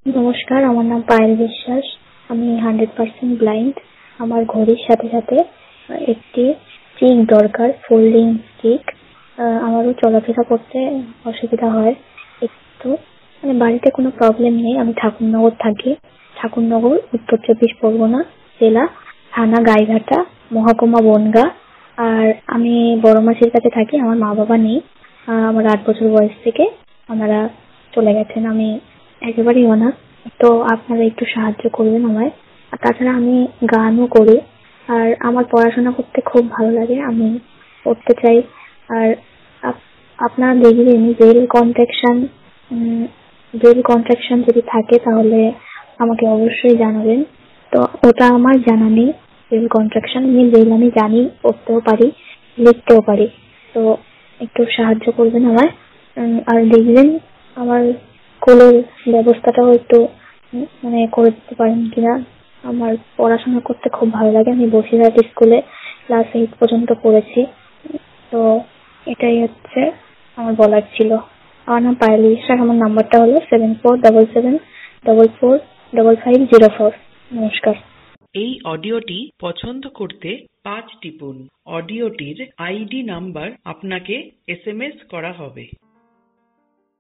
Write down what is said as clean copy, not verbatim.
নমস্কার, আমার নাম পায়েল বিশ্বাস। আমি 100% ব্লাইন্ড। আমার ঘড়ির সাথে সাথে একটি স্টিক দরকার, ফোল্ডিং স্টিক। আমারও চলাফেরা করতে অসুবিধা হয় একটু, মানে বাড়িতে কোনো প্রবলেম নেই। আমি ঠাকুরনগর থাকি, ঠাকুরনগর, উত্তর 24 পরগনা জেলা, থানা গাইঘাটা, মহকুমা বনগাঁ। আর আমি বড় মাসির কাছে থাকি। আমার মা বাবা নেই। আমার 8 বছর বয়স থেকে ওনারা চলে গেছেন। আমি একেবারেই অনাথ। তো আপনারা একটু সাহায্য করবেন আমায়। আর তাছাড়া আমি গানও করি, আর আমার পড়াশোনা করতে খুব ভালো লাগে, আমি পড়তে চাই। আর আপনারা দেখবেন জেল কন্ট্রাকশন যদি থাকে তাহলে আমাকে অবশ্যই জানাবেন। তো ওটা আমার জানা নেই। জেল কন্ট্রাকশন জেল আমি জানি, পড়তেও পারি, লিখতেও পারি। তো একটু সাহায্য করবেন আমায়। আর দেখবেন আমার স্কুলের ব্যবস্থাটাও একটু মানে করে দিতে পারেন কিনা। আমার পড়াশোনা করতে খুব ভালো লাগে। আমি বসিরহাট স্কুলে ক্লাস 8 পর্যন্ত পড়েছি। তো এটাই হচ্ছে আমার বলার ছিল। আমার নাম পায়েল বিশ্বাস। আমার নাম্বারটা হলো 7477445504। নমস্কার। এই অডিওটি পছন্দ করতে 5 টিপুন। অডিওটির আইডি নাম্বার আপনাকে SMS করা হবে।